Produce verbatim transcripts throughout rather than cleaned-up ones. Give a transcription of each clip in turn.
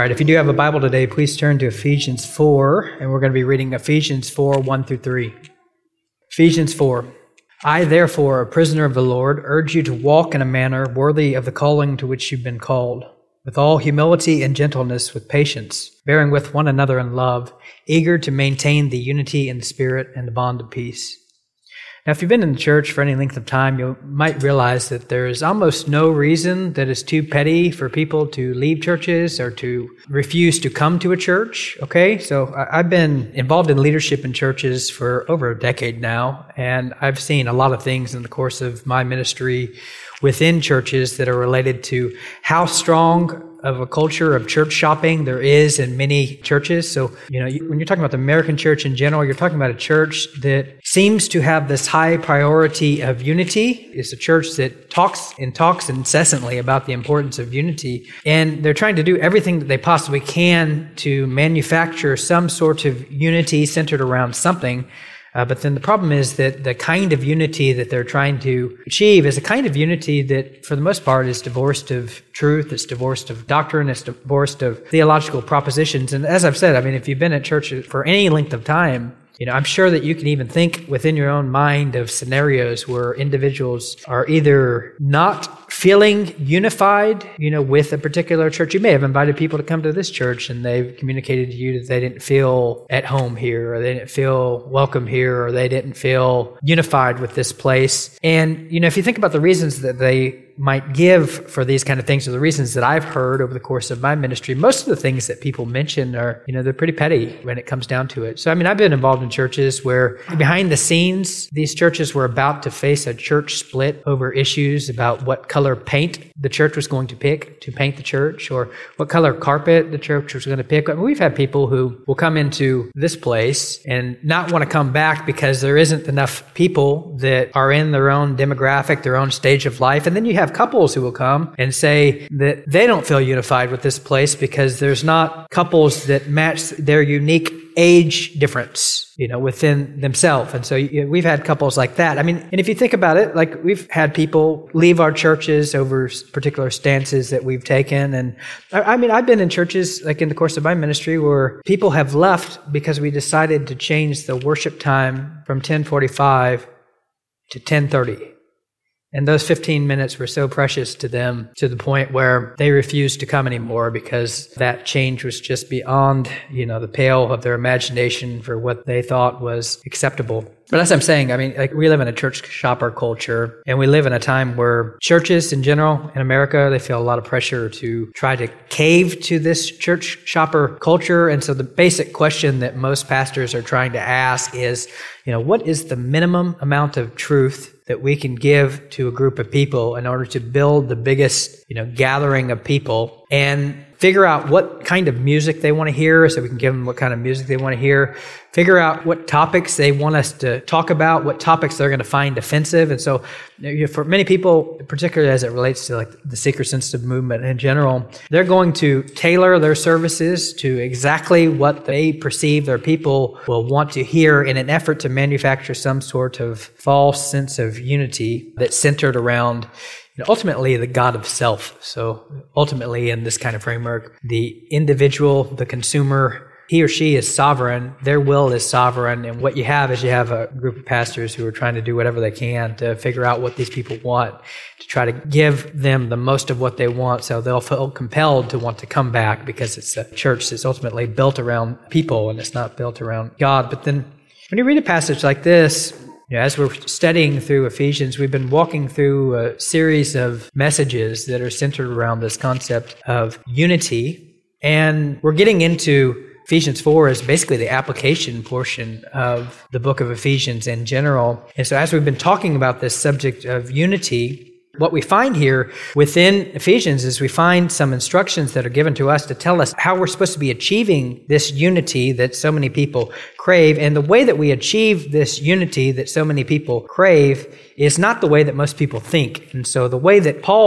right, if you do have a Bible today, please turn to Ephesians four, and we're going to be reading Ephesians four, one through three. Ephesians four. I, therefore, a prisoner of the Lord, urge you to walk in a manner worthy of the calling to which you've been called, with all humility and gentleness, with patience, bearing with one another in love, eager to maintain the unity in the Spirit and the bond of peace. Now, if you've been in the church for any length of time, you might realize that there is almost no reason that is too petty for people to leave churches or to refuse to come to a church, okay? So I've been involved in leadership in churches for over a decade now, and I've seen a lot of things in the course of my ministry within churches that are related to how strong of a culture of church shopping there is in many churches. So, you know, when you're talking about the American church in general, you're talking about a church that seems to have this high priority of unity. It's a church that talks and talks incessantly about the importance of unity. And they're trying to do everything that they possibly can to manufacture some sort of unity centered around something. Uh, but then the problem is that the kind of unity that they're trying to achieve is a kind of unity that, for the most part, is divorced of truth, it's divorced of doctrine, it's divorced of theological propositions. And as I've said, I mean, if you've been at church for any length of time, you know, I'm sure that you can even think within your own mind of scenarios where individuals are either not feeling unified, you know, with a particular church. You may have invited people to come to this church and they've communicated to you that they didn't feel at home here, or they didn't feel welcome here, or they didn't feel unified with this place. And, you know, if you think about the reasons that they might give for these kind of things, or the reasons that I've heard over the course of my ministry, most of the things that people mention are, you know, they're pretty petty when it comes down to it. So, I mean, I've been involved in churches where behind the scenes, these churches were about to face a church split over issues about what color paint the church was going to pick to paint the church, or what color carpet the church was going to pick. I mean, we've had people who will come into this place and not want to come back because there isn't enough people that are in their own demographic, their own stage of life. And then you have couples who will come and say that they don't feel unified with this place because there's not couples that match their unique age difference, you know, within themselves. And so you know, we've had couples like that. I mean, and if you think about it, like we've had people leave our churches over particular stances that we've taken. And I, I mean, I've been in churches like in the course of my ministry where people have left because we decided to change the worship time from ten forty-five to ten thirty. And those fifteen minutes were so precious to them to the point where they refused to come anymore because that change was just beyond, you know, the pale of their imagination for what they thought was acceptable. But as I'm saying, I mean, like we live in a church shopper culture, and we live in a time where churches in general in America, they feel a lot of pressure to try to cave to this church shopper culture. And so the basic question that most pastors are trying to ask is, you know, what is the minimum amount of truth that we can give to a group of people in order to build the biggest, you know, gathering of people, and figure out what kind of music they want to hear so we can give them what kind of music they want to hear, figure out what topics they want us to talk about, what topics they're going to find offensive. And so you know, for many people, particularly as it relates to like the seeker-sensitive movement in general, they're going to tailor their services to exactly what they perceive their people will want to hear in an effort to manufacture some sort of false sense of unity that's centered around you know, ultimately the God of self. So ultimately in this kind of framework, the individual, the consumer, he or she is sovereign. Their will is sovereign. And what you have is you have a group of pastors who are trying to do whatever they can to figure out what these people want, to try to give them the most of what they want so they'll feel compelled to want to come back because it's a church that's ultimately built around people and it's not built around God. But then when you read a passage like this, you know, as we're studying through Ephesians, we've been walking through a series of messages that are centered around this concept of unity. And we're getting into Ephesians four as basically the application portion of the book of Ephesians in general. And so as we've been talking about this subject of unity, what we find here within Ephesians is we find some instructions that are given to us to tell us how we're supposed to be achieving this unity that so many people crave. And the way that we achieve this unity that so many people crave is not the way that most people think. And so the way that Paul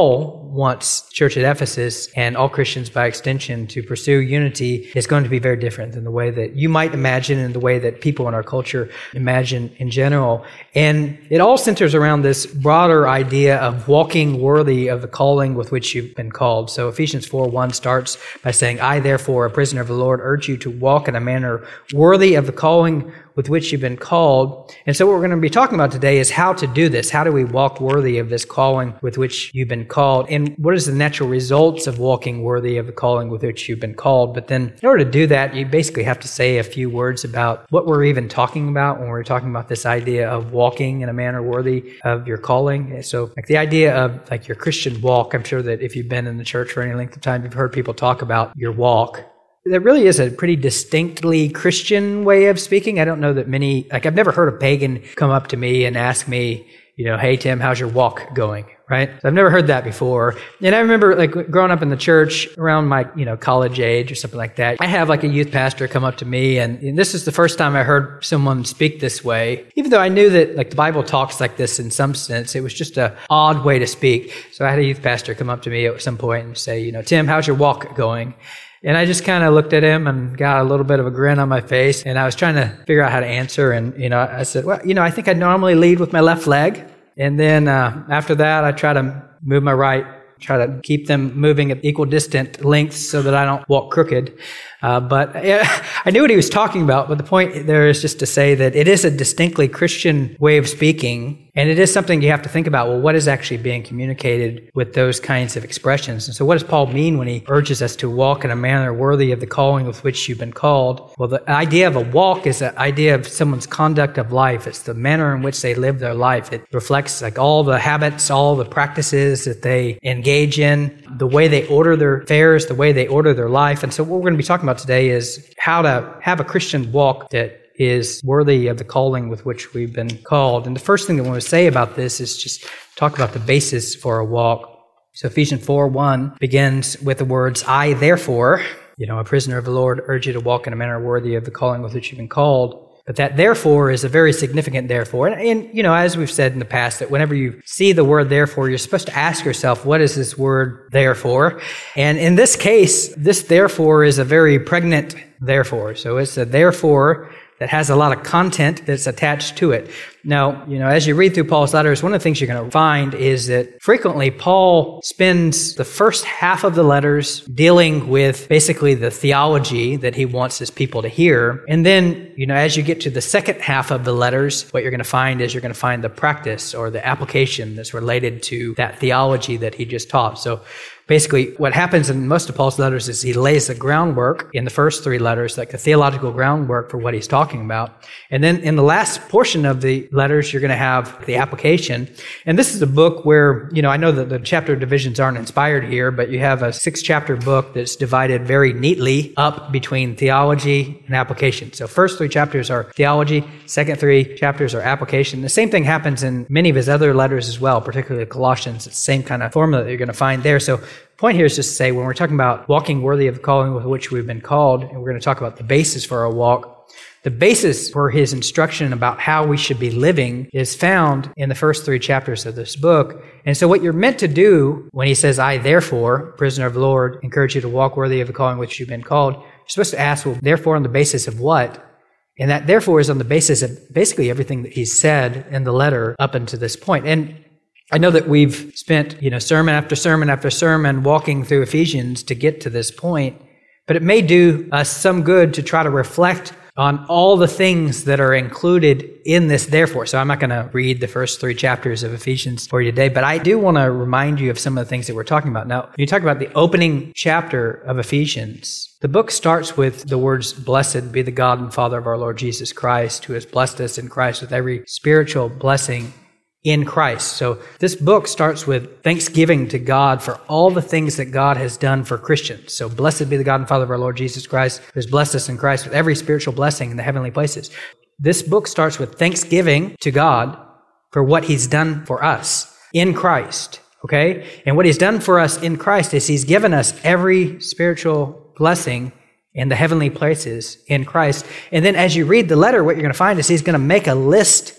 Paul wants church at Ephesus and all Christians by extension to pursue unity is going to be very different than the way that you might imagine and the way that people in our culture imagine in general. And it all centers around this broader idea of walking worthy of the calling with which you've been called. So Ephesians four one starts by saying, I therefore, a prisoner of the Lord, urge you to walk in a manner worthy of the calling with which you've been called. And so what we're going to be talking about today is how to do this. How do we walk worthy of this calling with which you've been called? And what is the natural results of walking worthy of the calling with which you've been called? But then in order to do that, you basically have to say a few words about what we're even talking about when we're talking about this idea of walking in a manner worthy of your calling. So like the idea of like your Christian walk, I'm sure that if you've been in the church for any length of time, you've heard people talk about your walk. That really is a pretty distinctly Christian way of speaking. I don't know that many, like I've never heard a pagan come up to me and ask me, you know, hey, Tim, how's your walk going? Right? So I've never heard that before. And I remember like growing up in the church around my, you know, college age or something like that. I have like a youth pastor come up to me and, and this is the first time I heard someone speak this way. Even though I knew that like the Bible talks like this in some sense, it was just a odd way to speak. So I had a youth pastor come up to me at some point and say, you know, Tim, how's your walk going? And I just kind of looked at him and got a little bit of a grin on my face. And I was trying to figure out how to answer. And, you know, I said, well, you know, I think I normally lead with my left leg. And then uh, after that, I try to move my right, try to keep them moving at equal distant lengths so that I don't walk crooked. Uh, but yeah, I knew what he was talking about. But the point there is just to say that it is a distinctly Christian way of speaking. And it is something you have to think about, well, what is actually being communicated with those kinds of expressions? And so what does Paul mean when he urges us to walk in a manner worthy of the calling with which you've been called? Well, the idea of a walk is the idea of someone's conduct of life. It's the manner in which they live their life. It reflects like all the habits, all the practices that they engage in, the way they order their affairs, the way they order their life. And so what we're going to be talking about today is how to have a Christian walk that is worthy of the calling with which we've been called. And the first thing that I want to say about this is just talk about the basis for a walk. So Ephesians four one begins with the words, I therefore, you know, a prisoner of the Lord, urge you to walk in a manner worthy of the calling with which you've been called. But that therefore is a very significant therefore. And, and, you know, as we've said in the past, that whenever you see the word therefore, you're supposed to ask yourself, what is this word therefore? And in this case, this therefore is a very pregnant therefore. So it's a therefore that has a lot of content that's attached to it. Now, you know, as you read through Paul's letters, one of the things you're going to find is that frequently Paul spends the first half of the letters dealing with basically the theology that he wants his people to hear. And then, you know, as you get to the second half of the letters, what you're going to find is you're going to find the practice or the application that's related to that theology that he just taught. So basically, what happens in most of Paul's letters is he lays the groundwork in the first three letters, like the theological groundwork for what he's talking about. And then in the last portion of the letters, you're going to have the application. And this is a book where, you know, I know that the chapter divisions aren't inspired here, but you have a six-chapter book that's divided very neatly up between theology and application. So first three chapters are theology, second three chapters are application. The same thing happens in many of his other letters as well, particularly Colossians. It's the same kind of formula that you're going to find there. So point here is just to say, when we're talking about walking worthy of the calling with which we've been called, and we're going to talk about the basis for our walk, the basis for his instruction about how we should be living is found in the first three chapters of this book. And so what you're meant to do when he says, I therefore, prisoner of the Lord, encourage you to walk worthy of the calling which you've been called, you're supposed to ask, well, therefore on the basis of what? And that therefore is on the basis of basically everything that he's said in the letter up until this point. And I know that we've spent, you know, sermon after sermon after sermon walking through Ephesians to get to this point, but it may do us some good to try to reflect on all the things that are included in this therefore. So I'm not going to read the first three chapters of Ephesians for you today, but I do want to remind you of some of the things that we're talking about. Now, when you talk about the opening chapter of Ephesians, the book starts with the words, blessed be the God and Father of our Lord Jesus Christ, who has blessed us in Christ with every spiritual blessing in Christ. So this book starts with thanksgiving to God for all the things that God has done for Christians. So blessed be the God and Father of our Lord Jesus Christ, who has blessed us in Christ with every spiritual blessing in the heavenly places. This book starts with thanksgiving to God for what he's done for us in Christ. Okay? And what he's done for us in Christ is he's given us every spiritual blessing in the heavenly places in Christ. And then as you read the letter, what you're going to find is he's going to make a list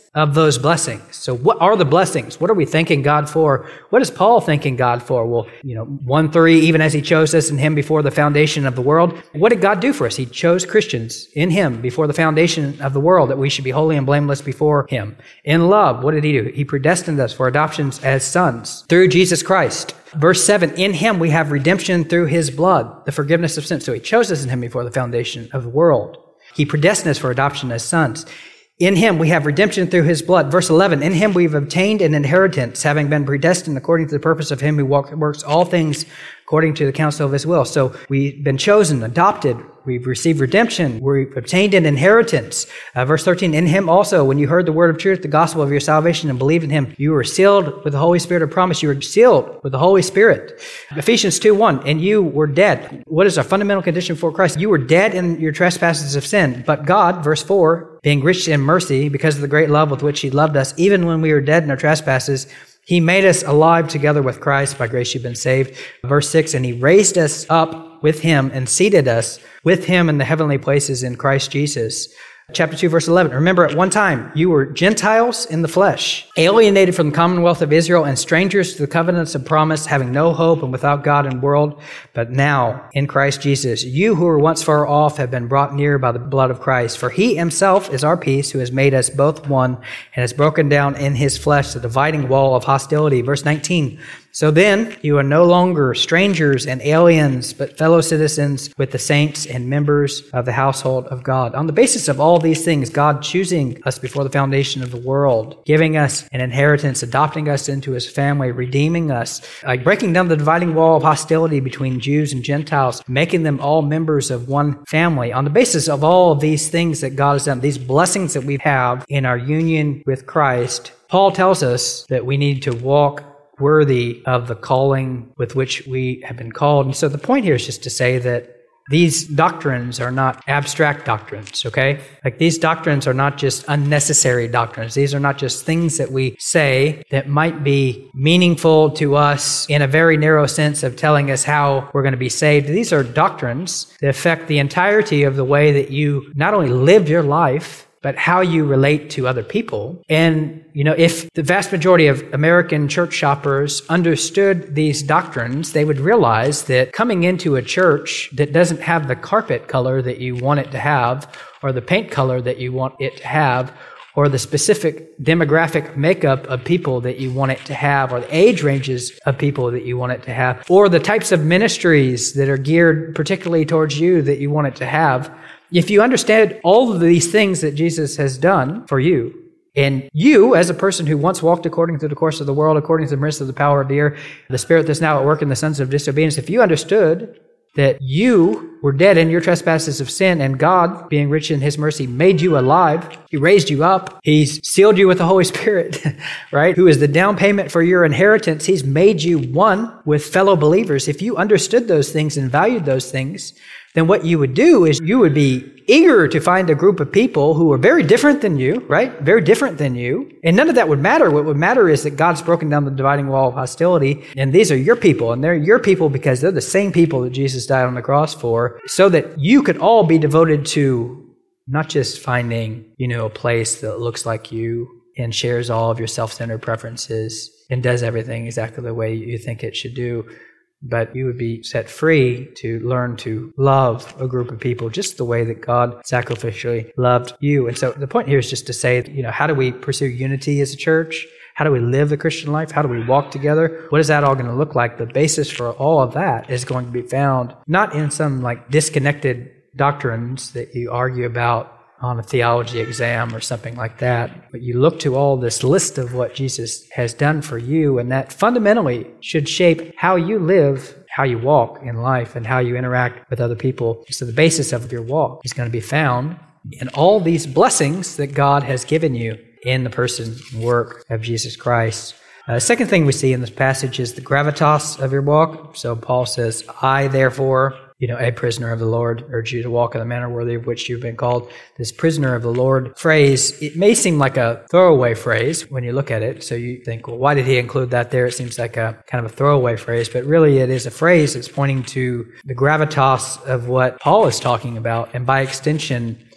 of those blessings. So what are the blessings? What are we thanking God for? What is Paul thanking God for? Well, you know, one three, even as he chose us in him before the foundation of the world. What did God do for us? He chose Christians in him before the foundation of the world, that we should be holy and blameless before him. In love, what did he do? He predestined us for adoptions as sons through Jesus Christ. Verse seven, in him we have redemption through his blood, the forgiveness of sins. So he chose us in him before the foundation of the world. He predestined us for adoption as sons. In him we have redemption through his blood. Verse eleven, in him we've obtained an inheritance, having been predestined according to the purpose of him who works all things according to the counsel of his will. So we've been chosen, adopted, we've received redemption, we've obtained an inheritance. Uh, verse thirteen, in him also, when you heard the word of truth, the gospel of your salvation, and believed in him, you were sealed with the Holy Spirit of promise. You were sealed with the Holy Spirit. Ephesians two one, and you were dead. What is our fundamental condition for Christ? You were dead in your trespasses of sin, but God, verse four, being rich in mercy, because of the great love with which he loved us, even when we were dead in our trespasses, he made us alive together with Christ. By grace you've been saved. Verse six, and he raised us up with him and seated us with him in the heavenly places in Christ Jesus. Chapter two, verse eleven. Remember, at one time you were Gentiles in the flesh, alienated from the commonwealth of Israel and strangers to the covenants of promise, having no hope and without God in the world. But now, in Christ Jesus, you who were once far off have been brought near by the blood of Christ. For he himself is our peace, who has made us both one and has broken down in his flesh the dividing wall of hostility. Verse nineteen. So then, you are no longer strangers and aliens, but fellow citizens with the saints and members of the household of God. On the basis of all these things, God choosing us before the foundation of the world, giving us an inheritance, adopting us into his family, redeeming us, like breaking down the dividing wall of hostility between Jews and Gentiles, making them all members of one family. On the basis of all of these things that God has done, these blessings that we have in our union with Christ, Paul tells us that we need to walk worthy of the calling with which we have been called. And so the point here is just to say that these doctrines are not abstract doctrines, okay? Like these doctrines are not just unnecessary doctrines. These are not just things that we say that might be meaningful to us in a very narrow sense of telling us how we're going to be saved. These are doctrines that affect the entirety of the way that you not only live your life, but how you relate to other people. And, you know, if the vast majority of American church shoppers understood these doctrines, they would realize that coming into a church that doesn't have the carpet color that you want it to have, or the paint color that you want it to have, or the specific demographic makeup of people that you want it to have, or the age ranges of people that you want it to have, or the types of ministries that are geared particularly towards you that you want it to have. If you understand all of these things that Jesus has done for you, and you, as a person who once walked according to the course of the world, according to the midst of the power of the air, the spirit that's now at work in the sons of disobedience, if you understood that you were dead in your trespasses of sin, and God, being rich in his mercy, made you alive, he raised you up, he's sealed you with the Holy Spirit, right? Who is the down payment for your inheritance. He's made you one with fellow believers. If you understood those things and valued those things, then what you would do is you would be eager to find a group of people who are very different than you, right? Very different than you. And none of that would matter. What would matter is that God's broken down the dividing wall of hostility, and these are your people, and they're your people because they're the same people that Jesus died on the cross for, so that you could all be devoted to not just finding, you know, a place that looks like you and shares all of your self-centered preferences and does everything exactly the way you think it should do, but you would be set free to learn to love a group of people just the way that God sacrificially loved you. And so the point here is just to say, you know, how do we pursue unity as a church? How do we live the Christian life? How do we walk together? What is that all going to look like? The basis for all of that is going to be found not in some like disconnected doctrines that you argue about on a theology exam or something like that. But you look to all this list of what Jesus has done for you, and that fundamentally should shape how you live, how you walk in life, and how you interact with other people. So the basis of your walk is going to be found in all these blessings that God has given you in the person and work of Jesus Christ. Uh, the second thing we see in this passage is the gravitas of your walk. So Paul says, I therefore, you know, a prisoner of the Lord, urge you to walk in the manner worthy of which you've been called. This prisoner of the Lord phrase, it may seem like a throwaway phrase when you look at it. So you think, well, why did he include that there? It seems like a kind of a throwaway phrase, but really it is a phrase that's pointing to the gravitas of what Paul is talking about. And by extension,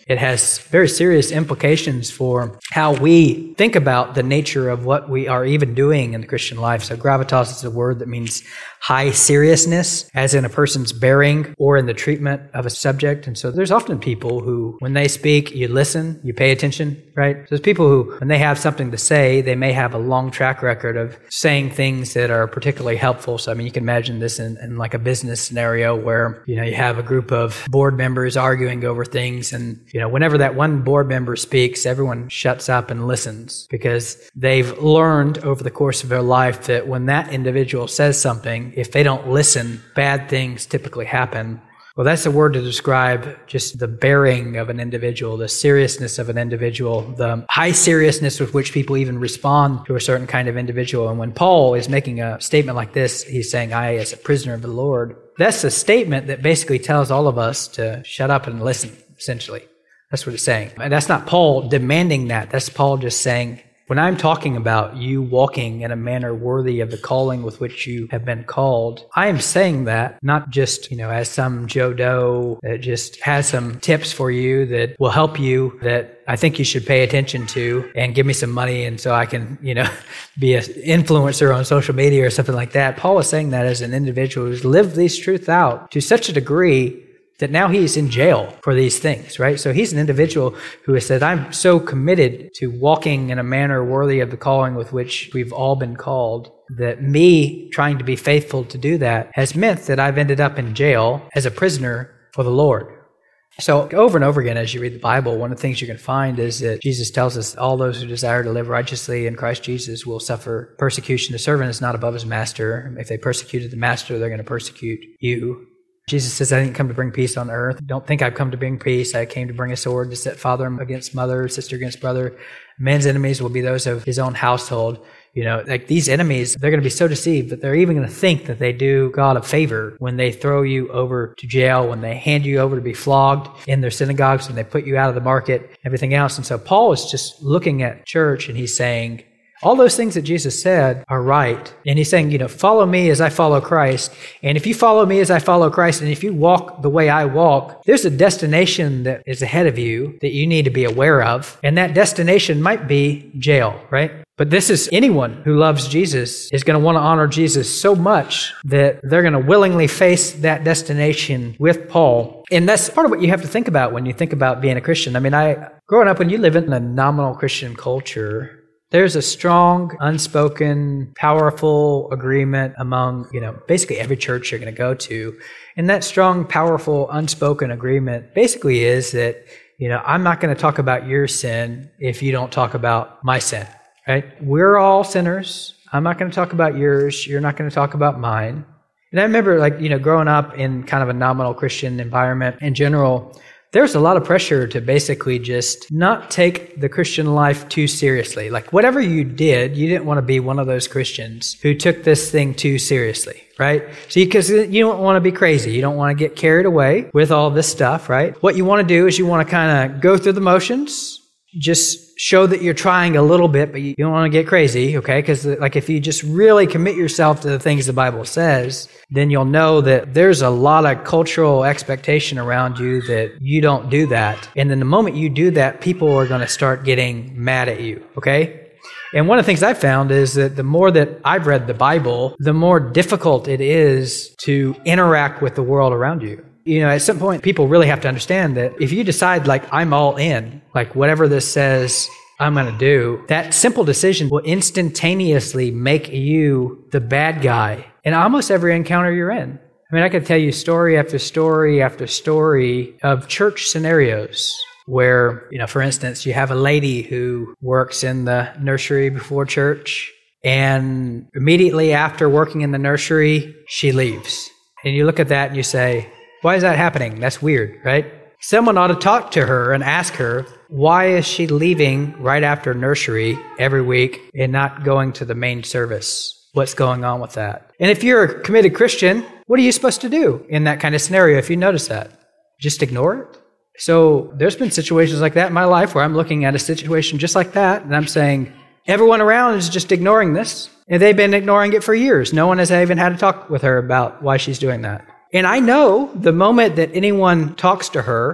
it has very serious implications for how we think about the nature of what we are even doing in the Christian life. So gravitas is a word that means high seriousness, as in a person's bearing or in the treatment of a subject. And so there's often people who, when they speak, you listen, you pay attention, right? So there's people who, when they have something to say, they may have a long track record of saying things that are particularly helpful. So, I mean, you can imagine this in, in like a business scenario where, you know, you have a group of board members arguing over things. And, you know, whenever that one board member speaks, everyone shuts up and listens because they've learned over the course of their life that when that individual says something, if they don't listen, bad things typically happen. Well, that's a word to describe just the bearing of an individual, the seriousness of an individual, the high seriousness with which people even respond to a certain kind of individual. And when Paul is making a statement like this, he's saying, I, as a prisoner of the Lord, that's a statement that basically tells all of us to shut up and listen, essentially. That's what it's saying. And that's not Paul demanding that. That's Paul just saying, when I'm talking about you walking in a manner worthy of the calling with which you have been called, I am saying that not just, you know, as some Joe Doe that just has some tips for you that will help you that I think you should pay attention to and give me some money and so I can, you know, be an influencer on social media or something like that. Paul is saying that as an individual who's lived these truths out to such a degree that now he's in jail for these things, right? So he's an individual who has said, I'm so committed to walking in a manner worthy of the calling with which we've all been called, that me trying to be faithful to do that has meant that I've ended up in jail as a prisoner for the Lord. So over and over again, as you read the Bible, one of the things you can find is that Jesus tells us all those who desire to live righteously in Christ Jesus will suffer persecution. The servant is not above his master. If they persecuted the master, they're going to persecute you. Jesus says, I didn't come to bring peace on earth. Don't think I've come to bring peace. I came to bring a sword to set father against mother, sister against brother. Men's enemies will be those of his own household. You know, like these enemies, they're going to be so deceived that they're even going to think that they do God a favor when they throw you over to jail, when they hand you over to be flogged in their synagogues, when they put you out of the market, everything else. And so Paul is just looking at church and he's saying, all those things that Jesus said are right. And he's saying, you know, follow me as I follow Christ. And if you follow me as I follow Christ, and if you walk the way I walk, there's a destination that is ahead of you that you need to be aware of. And that destination might be jail, right? But this is anyone who loves Jesus is going to want to honor Jesus so much that they're going to willingly face that destination with Paul. And that's part of what you have to think about when you think about being a Christian. I mean, I growing up, when you live in a nominal Christian culture, there's a strong, unspoken, powerful agreement among, you know, basically every church you're going to go to. And that strong, powerful, unspoken agreement basically is that, you know, I'm not going to talk about your sin if you don't talk about my sin, right? We're all sinners. I'm not going to talk about yours. You're not going to talk about mine. And I remember, like, you know, growing up in kind of a nominal Christian environment in general, there's a lot of pressure to basically just not take the Christian life too seriously. Like whatever you did, you didn't want to be one of those Christians who took this thing too seriously, right? So because you, you don't want to be crazy. You don't want to get carried away with all this stuff, right? What you want to do is you want to kind of go through the motions, just show that you're trying a little bit, but you don't want to get crazy, okay? Because like if you just really commit yourself to the things the Bible says, then you'll know that there's a lot of cultural expectation around you that you don't do that. And then the moment you do that, people are going to start getting mad at you, okay? And one of the things I've found is that the more that I've read the Bible, the more difficult it is to interact with the world around you. You know, at some point, people really have to understand that if you decide, like, I'm all in, like, whatever this says I'm going to do, that simple decision will instantaneously make you the bad guy in almost every encounter you're in. I mean, I could tell you story after story after story of church scenarios where, you know, for instance, you have a lady who works in the nursery before church, and immediately after working in the nursery, she leaves. And you look at that and you say, why is that happening? That's weird, right? Someone ought to talk to her and ask her, why is she leaving right after nursery every week and not going to the main service? What's going on with that? And if you're a committed Christian, what are you supposed to do in that kind of scenario if you notice that? Just ignore it? So there's been situations like that in my life where I'm looking at a situation just like that, and I'm saying, everyone around is just ignoring this. And they've been ignoring it for years. No one has even had to talk with her about why she's doing that. And I know the moment that anyone talks to her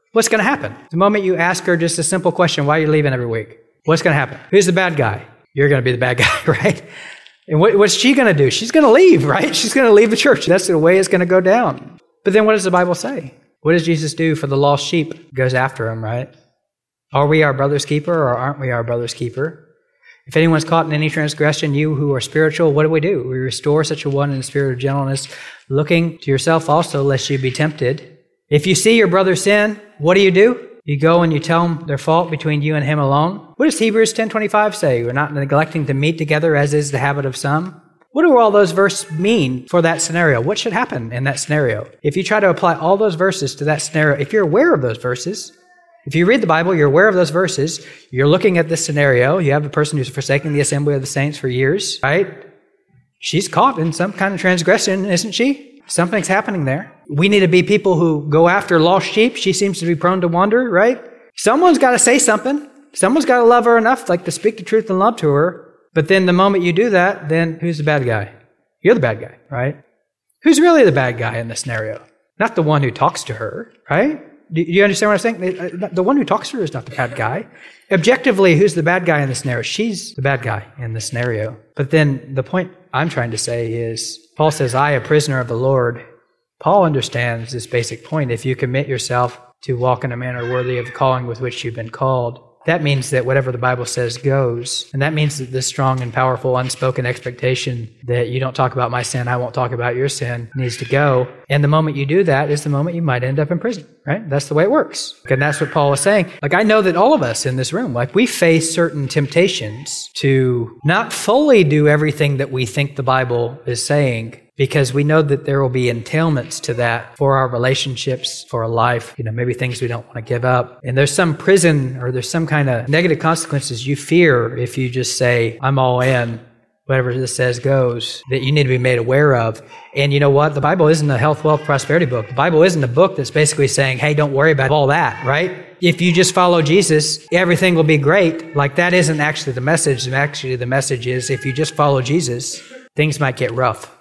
what's going to happen? The moment you ask her just a simple question, why are you leaving every week? What's going to happen? Who's the bad guy? You're going to be the bad guy, right? And what, what's she going to do? She's going to leave, right? She's going to leave the church. That's the way it's going to go down. But then what does the Bible say? What does Jesus do for the lost sheep? He goes after them, right? Are we our brother's keeper or aren't we our brother's keeper? If anyone's caught in any transgression, you who are spiritual, what do we do? We restore such a one in the spirit of gentleness, looking to yourself also, lest you be tempted. If you see your brother sin, what do you do? You go and you tell him their fault between you and him alone. What does Hebrews ten twenty-five say? We're not neglecting to meet together, as is the habit of some. What do all those verses mean for that scenario? What should happen in that scenario? If you try to apply all those verses to that scenario, if you're aware of those verses, if you read the Bible, you're aware of those verses, you're looking at this scenario, you have a person who's forsaken the assembly of the saints for years, right? She's caught in some kind of transgression, isn't she? Something's happening there. We need to be people who go after lost sheep. She seems to be prone to wander, right? Someone's got to say something. Someone's got to love her enough, like to speak the truth and love to her. But then the moment you do that, then who's the bad guy? You're the bad guy, right? Who's really the bad guy in this scenario? Not the one who talks to her, right? Do you understand what I'm saying? The one who talks to her is not the bad guy. Objectively, who's the bad guy in this scenario? She's the bad guy in this scenario. But then the point I'm trying to say is, Paul says, I, a prisoner of the Lord. Paul understands this basic point. If you commit yourself to walk in a manner worthy of the calling with which you've been called, that means that whatever the Bible says goes. And that means that this strong and powerful unspoken expectation that you don't talk about my sin, I won't talk about your sin, needs to go. And the moment you do that is the moment you might end up in prison, right? That's the way it works. And that's what Paul was saying. Like, I know that all of us in this room, like, we face certain temptations to not fully do everything that we think the Bible is saying, because we know that there will be entailments to that for our relationships, for our life, you know, maybe things we don't want to give up. And there's some prison or there's some kind of negative consequences you fear if you just say, I'm all in, whatever this says goes, that you need to be made aware of. And you know what? The Bible isn't a health, wealth, prosperity book. The Bible isn't a book that's basically saying, hey, don't worry about all that, right? If you just follow Jesus, everything will be great. Like, that isn't actually the message. Actually, the message is, if you just follow Jesus, things might get rough.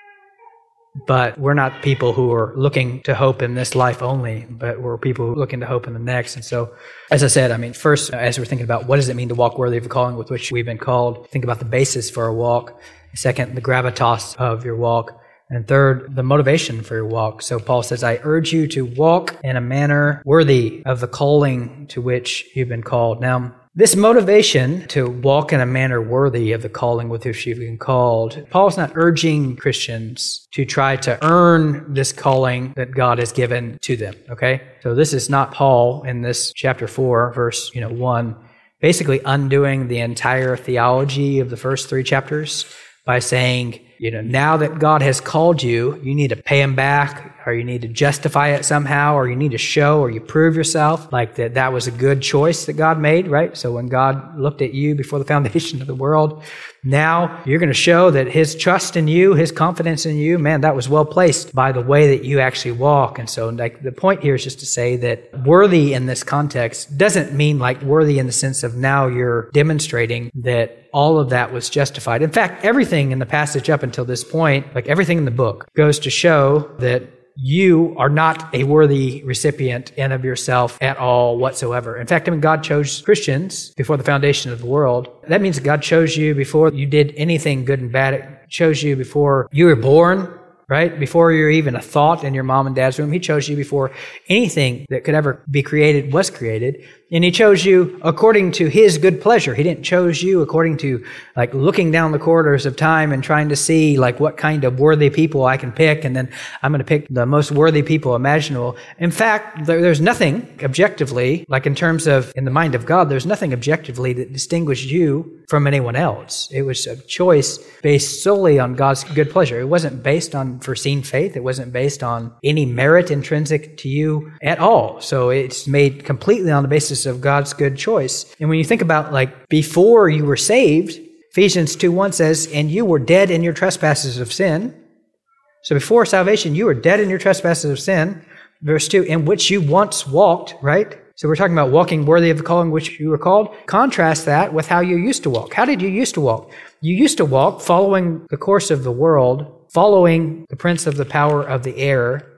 But we're not people who are looking to hope in this life only, but we're people who are looking to hope in the next. And so, as I said, I mean, first, as we're thinking about what does it mean to walk worthy of the calling with which we've been called, think about the basis for a walk. Second, the gravitas of your walk. And third, the motivation for your walk. So Paul says, I urge you to walk in a manner worthy of the calling to which you've been called. Now, this motivation to walk in a manner worthy of the calling with which you've been called, Paul's not urging Christians to try to earn this calling that God has given to them, okay? So this is not Paul in this chapter four, verse, you know, one, basically undoing the entire theology of the first three chapters by saying, you know, now that God has called you, you need to pay him back, or you need to justify it somehow, or you need to show, or you prove yourself like that that was a good choice that God made, right? So when God looked at you before the foundation of the world, now you're going to show that his trust in you, his confidence in you, man, that was well placed by the way that you actually walk. And so, like, the point here is just to say that worthy in this context doesn't mean like worthy in the sense of now you're demonstrating that all of that was justified. In fact, everything in the passage up until this point, like everything in the book, goes to show that you are not a worthy recipient in of yourself at all whatsoever. In fact, I mean, God chose Christians before the foundation of the world. That means God chose you before you did anything good and bad. It chose you before you were born, right? Before you were even a thought in your mom and dad's womb. He chose you before anything that could ever be created was created. And he chose you according to his good pleasure. He didn't chose you according to like looking down the corridors of time and trying to see like what kind of worthy people I can pick. And then I'm going to pick the most worthy people imaginable. In fact, there, there's nothing objectively, like in terms of in the mind of God, there's nothing objectively that distinguished you from anyone else. It was a choice based solely on God's good pleasure. It wasn't based on foreseen faith. It wasn't based on any merit intrinsic to you at all. So it's made completely on the basis of God's good choice. And when you think about like before you were saved, Ephesians two one says, and you were dead in your trespasses of sin. So before salvation, you were dead in your trespasses of sin. Verse two, in which you once walked, right? So we're talking about walking worthy of the calling which you were called. Contrast that with how you used to walk. How did you used to walk? You used to walk following the course of the world, following the prince of the power of the air,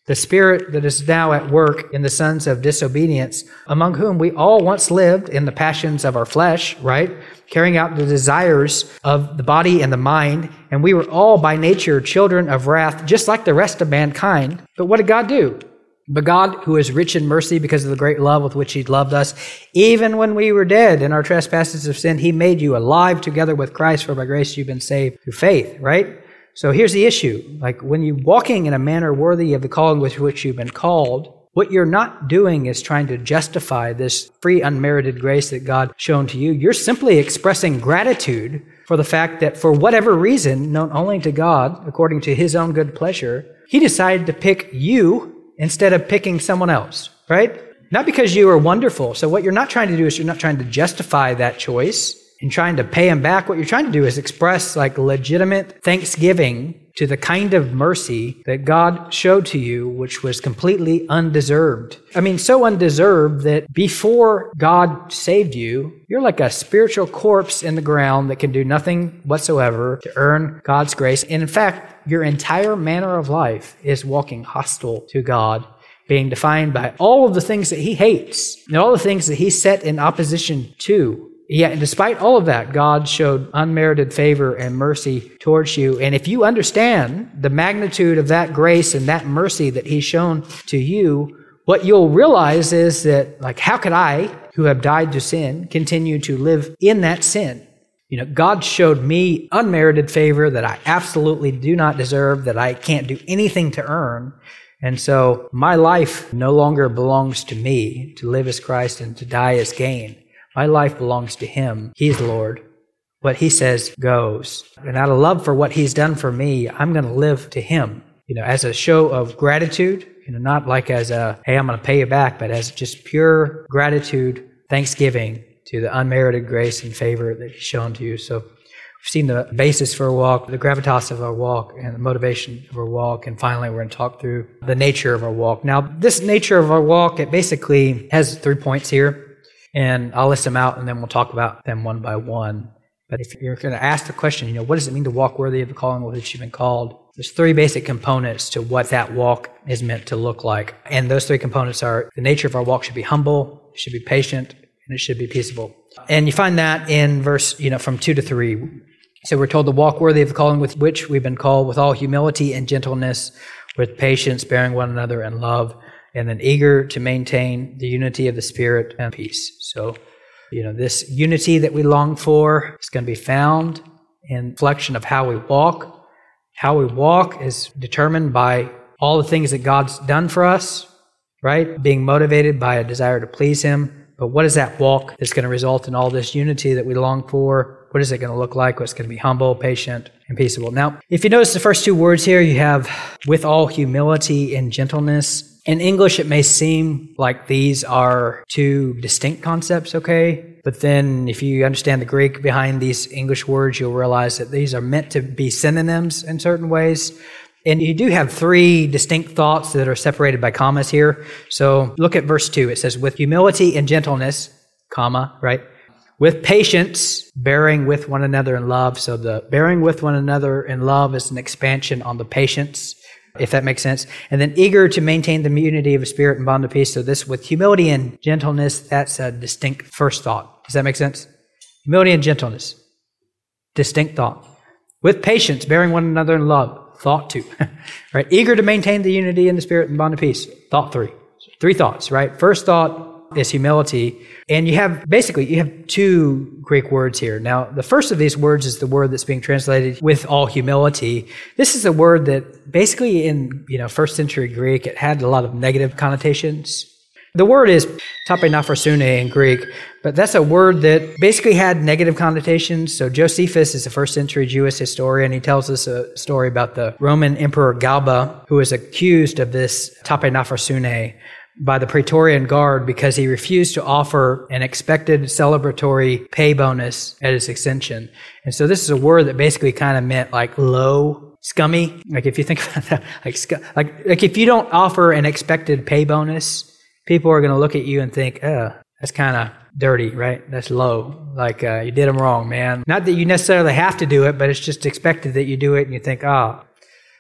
The Spirit that is now at work in the sons of disobedience, among whom we all once lived in the passions of our flesh, right? Carrying out the desires of the body and the mind. And we were all by nature children of wrath, just like the rest of mankind. But what did God do? But God, who is rich in mercy because of the great love with which he loved us, even when we were dead in our trespasses of sin, he made you alive together with Christ, for by grace you've been saved through faith, right? So here's the issue. Like when you're walking in a manner worthy of the calling with which you've been called, what you're not doing is trying to justify this free, unmerited grace that God shown to you. You're simply expressing gratitude for the fact that for whatever reason, known only to God, according to his own good pleasure, he decided to pick you instead of picking someone else, right? Not because you are wonderful. So what you're not trying to do is you're not trying to justify that choice and trying to pay him back. What you're trying to do is express like legitimate thanksgiving to the kind of mercy that God showed to you, which was completely undeserved. I mean, so undeserved that before God saved you, you're like a spiritual corpse in the ground that can do nothing whatsoever to earn God's grace. And in fact, your entire manner of life is walking hostile to God, being defined by all of the things that he hates and all the things that he set in opposition to. Yet, despite all of that, God showed unmerited favor and mercy towards you. And if you understand the magnitude of that grace and that mercy that he's shown to you, what you'll realize is that, like, how could I, who have died to sin, continue to live in that sin? You know, God showed me unmerited favor that I absolutely do not deserve, that I can't do anything to earn. And so my life no longer belongs to me. To live as Christ and to die as gain. My life belongs to him. He's Lord. What he says goes. And out of love for what he's done for me, I'm going to live to him, you know, as a show of gratitude, you know, not like as a, hey, I'm going to pay you back, but as just pure gratitude, thanksgiving to the unmerited grace and favor that he's shown to you. So we've seen the basis for a walk, the gravitas of our walk, and the motivation of our walk. And finally, we're going to talk through the nature of our walk. Now, this nature of our walk, it basically has three points here. And I'll list them out, and then we'll talk about them one by one. But if you're going to ask the question, you know, what does it mean to walk worthy of the calling with which you've been called? There's three basic components to what that walk is meant to look like. And those three components are the nature of our walk should be humble, it should be patient, and it should be peaceable. And you find that in verse, you know, from two to three. So we're told to walk worthy of the calling with which we've been called, with all humility and gentleness, with patience, bearing one another in love, and then eager to maintain the unity of the Spirit and peace. So, you know, this unity that we long for is going to be found in reflection of how we walk. How we walk is determined by all the things that God's done for us, right? Being motivated by a desire to please him. But what is that walk that's going to result in all this unity that we long for? What is it going to look like? What's going to be humble, patient, and peaceable? Now, if you notice the first two words here, you have with all humility and gentleness. In English, it may seem like these are two distinct concepts, okay? But then if you understand the Greek behind these English words, you'll realize that these are meant to be synonyms in certain ways. And you do have three distinct thoughts that are separated by commas here. So look at verse two. It says, with humility and gentleness, comma, right? With patience, bearing with one another in love. So the bearing with one another in love is an expansion on the patience, if that makes sense. And then eager to maintain the unity of a spirit and bond of peace. So this with humility and gentleness, that's a distinct first thought. Does that make sense? Humility and gentleness. Distinct thought. With patience, bearing one another in love. Thought two. Right? Eager to maintain the unity in the spirit and bond of peace. Thought three. So three thoughts, right? First thought is humility. And you have, basically, you have two Greek words here. Now, the first of these words is the word that's being translated with all humility. This is a word that basically in, you know, first century Greek, it had a lot of negative connotations. The word is tapenaphrosyne in Greek, but that's a word that basically had negative connotations. So Josephus is a first century Jewish historian. He tells us a story about the Roman Emperor Galba, who was accused of this tapenaphrosyne by the Praetorian Guard because he refused to offer an expected celebratory pay bonus at his ascension. And so this is a word that basically kind of meant like low, scummy. Like if you think about that, like, like, like if you don't offer an expected pay bonus, people are going to look at you and think, oh, that's kind of dirty, right? That's low. Like uh, you did them wrong, man. Not that you necessarily have to do it, but it's just expected that you do it and you think, oh,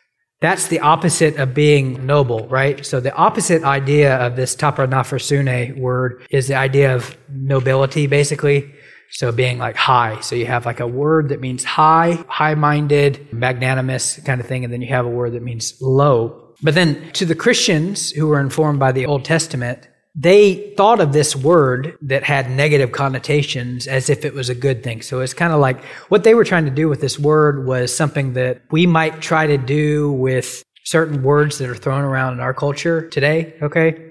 That's the opposite of being noble, right? So the opposite idea of this taparnaphrsune word is the idea of nobility, basically. So being like high. So you have like a word that means high, high-minded, magnanimous kind of thing, and then you have a word that means low. But then to the Christians who were informed by the Old Testament, they thought of this word that had negative connotations as if it was a good thing. So it's kind of like what they were trying to do with this word was something that we might try to do with certain words that are thrown around in our culture today, okay?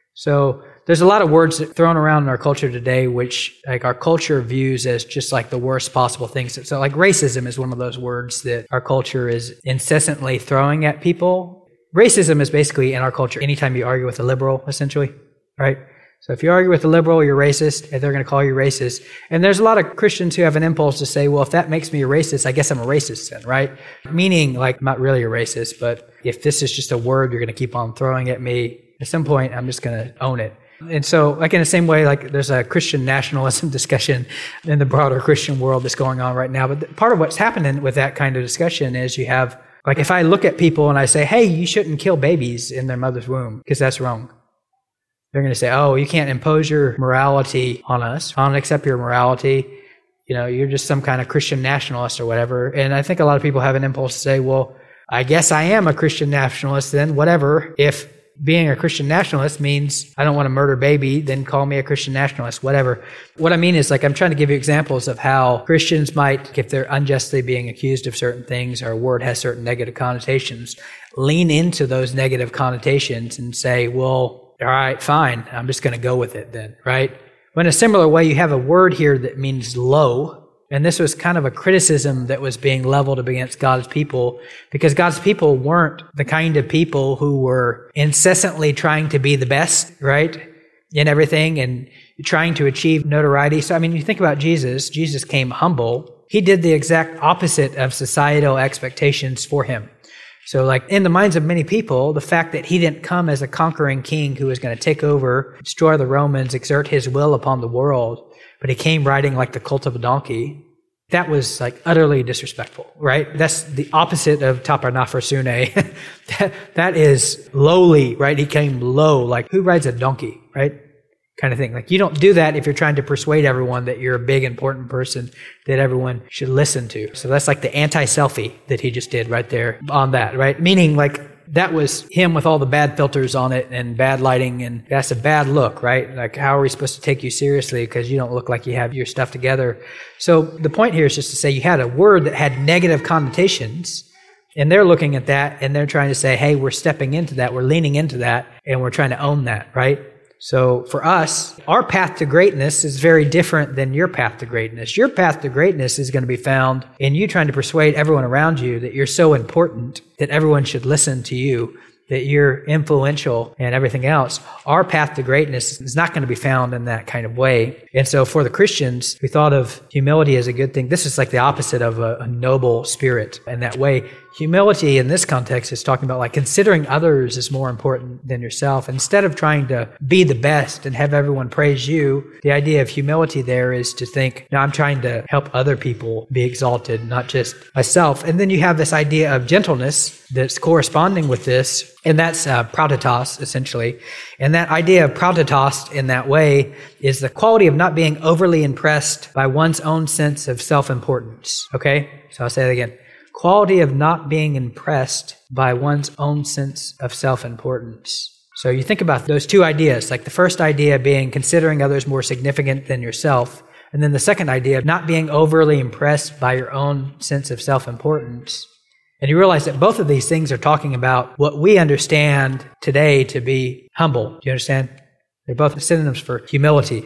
So there's a lot of words that are thrown around in our culture today, which like our culture views as just like the worst possible things. So like racism is one of those words that our culture is incessantly throwing at people. Racism is basically in our culture anytime you argue with a liberal, essentially, right? So if you argue with a liberal, you're racist, and they're going to call you racist. And there's a lot of Christians who have an impulse to say, well, if that makes me a racist, I guess I'm a racist then, right? Meaning like I'm not really a racist, but if this is just a word you're going to keep on throwing at me, at some point I'm just going to own it. And so, like in the same way, like there's a Christian nationalism discussion in the broader Christian world that's going on right now. But part of what's happening with that kind of discussion is you have, like if I look at people and I say, hey, you shouldn't kill babies in their mother's womb because that's wrong. They're going to say, oh, you can't impose your morality on us. I don't accept your morality. You know, you're just some kind of Christian nationalist or whatever. And I think a lot of people have an impulse to say, well, I guess I am a Christian nationalist then, whatever. If being a Christian nationalist means I don't want to murder baby, then call me a Christian nationalist, whatever. What I mean is like I'm trying to give you examples of how Christians might, if they're unjustly being accused of certain things or a word has certain negative connotations, lean into those negative connotations and say, well, all right, fine, I'm just going to go with it then, right? But in a similar way, you have a word here that means low. And this was kind of a criticism that was being leveled against God's people because God's people weren't the kind of people who were incessantly trying to be the best, right, in everything and trying to achieve notoriety. So, I mean, you think about Jesus. Jesus came humble. He did the exact opposite of societal expectations for him. So, like, in the minds of many people, the fact that he didn't come as a conquering king who was going to take over, destroy the Romans, exert his will upon the world, but he came riding like the colt of a donkey, that was like utterly disrespectful, right? That's the opposite of taparnaphrsune. that, that is lowly, right? He came low, like who rides a donkey, right? Kind of thing. Like you don't do that if you're trying to persuade everyone that you're a big, important person that everyone should listen to. So that's like the anti-selfie that he just did right there on that, right? Meaning like that was him with all the bad filters on it and bad lighting, and that's a bad look, right? Like how are we supposed to take you seriously because you don't look like you have your stuff together? So the point here is just to say you had a word that had negative connotations, and they're looking at that and they're trying to say, hey, we're stepping into that, we're leaning into that, and we're trying to own that, right? So for us, our path to greatness is very different than your path to greatness. Your path to greatness is going to be found in you trying to persuade everyone around you that you're so important that everyone should listen to you, that you're influential and everything else. Our path to greatness is not going to be found in that kind of way. And so for the Christians, we thought of humility as a good thing. This is like the opposite of a, a noble spirit in that way. Humility in this context is talking about like considering others is more important than yourself. Instead of trying to be the best and have everyone praise you, the idea of humility there is to think, no, I'm trying to help other people be exalted, not just myself. And then you have this idea of gentleness that's corresponding with this, and that's uh, prauditos, essentially. And that idea of prauditos in that way is the quality of not being overly impressed by one's own sense of self-importance. Okay? So I'll say that again. Quality of not being impressed by one's own sense of self-importance. So you think about those two ideas, like the first idea being considering others more significant than yourself, and then the second idea of not being overly impressed by your own sense of self-importance. And you realize that both of these things are talking about what we understand today to be humble. Do you understand? They're both synonyms for humility.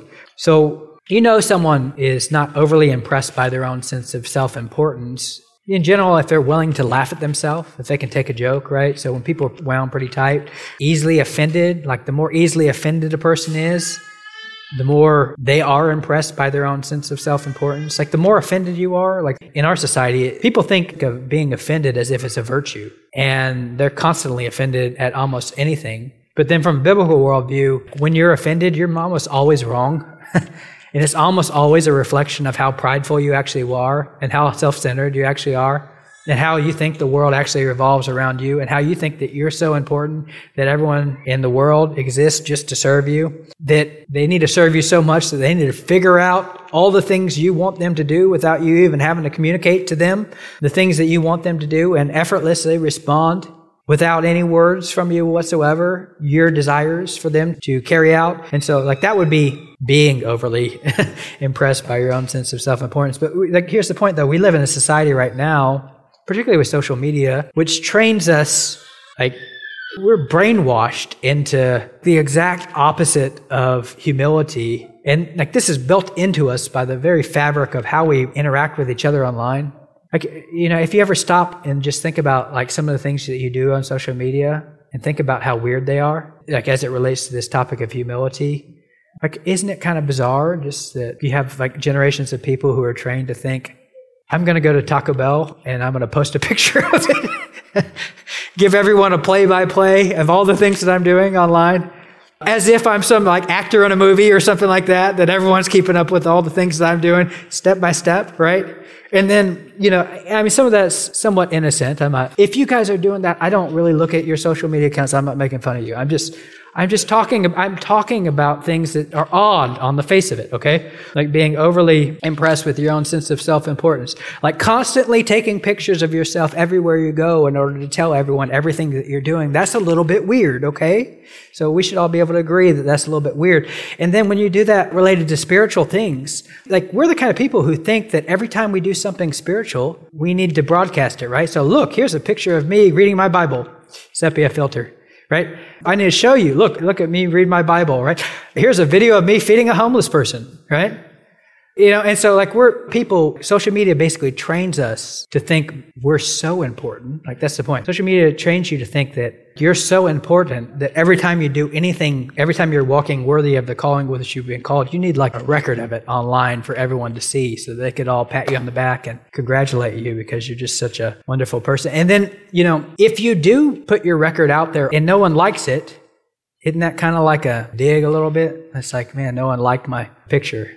So you know someone is not overly impressed by their own sense of self-importance. In general, if they're willing to laugh at themselves, if they can take a joke, right? So when people are wound pretty tight, easily offended, like the more easily offended a person is, the more they are impressed by their own sense of self-importance. Like the more offended you are, like in our society, people think of being offended as if it's a virtue, and they're constantly offended at almost anything. But then from a biblical worldview, when you're offended, you're almost always wrong. And it's almost always a reflection of how prideful you actually are and how self-centered you actually are. and how you think the world actually revolves around you, and how you think that you're so important that everyone in the world exists just to serve you, that they need to serve you so much that they need to figure out all the things you want them to do without you even having to communicate to them the things that you want them to do, and effortlessly respond without any words from you whatsoever, your desires for them to carry out. And so like that would be being overly impressed by your own sense of self-importance. But we, like, here's the point though. We live in a society right now, particularly with social media, which trains us, like we're brainwashed into the exact opposite of humility. And like this is built into us by the very fabric of how we interact with each other online. Like, you know, if you ever stop and just think about like some of the things that you do on social media and think about how weird they are, like as it relates to this topic of humility, like, isn't it kind of bizarre just that you have like generations of people who are trained to think, I'm going to go to Taco Bell and I'm going to post a picture of it, give everyone a play-by-play of all the things that I'm doing online, as if I'm some like actor in a movie or something like that, that everyone's keeping up with all the things that I'm doing step by step, right? And then, you know, I mean, some of that's somewhat innocent. I'm not, if you guys are doing that, I don't really look at your social media accounts. I'm not making fun of you. I'm just, I'm just talking, I'm talking about things that are odd on the face of it, okay? Like being overly impressed with your own sense of self-importance. Like constantly taking pictures of yourself everywhere you go in order to tell everyone everything that you're doing. That's a little bit weird, okay? So we should all be able to agree that that's a little bit weird. And then when you do that related to spiritual things, like we're the kind of people who think that every time we do something spiritual, we need to broadcast it, right? So look, here's a picture of me reading my Bible, sepia filter. Right? I need to show you, look, look at me read my Bible, right? Here's a video of me feeding a homeless person, right? You know, and so like we're people, social media basically trains us to think we're so important. Like that's the point. Social media trains you to think that you're so important that every time you do anything, every time you're walking worthy of the calling with which you've been called, you need like a record of it online for everyone to see so they could all pat you on the back and congratulate you because you're just such a wonderful person. And then, you know, if you do put your record out there and no one likes it, isn't that kind of like a dig a little bit? It's like, man, no one liked my picture.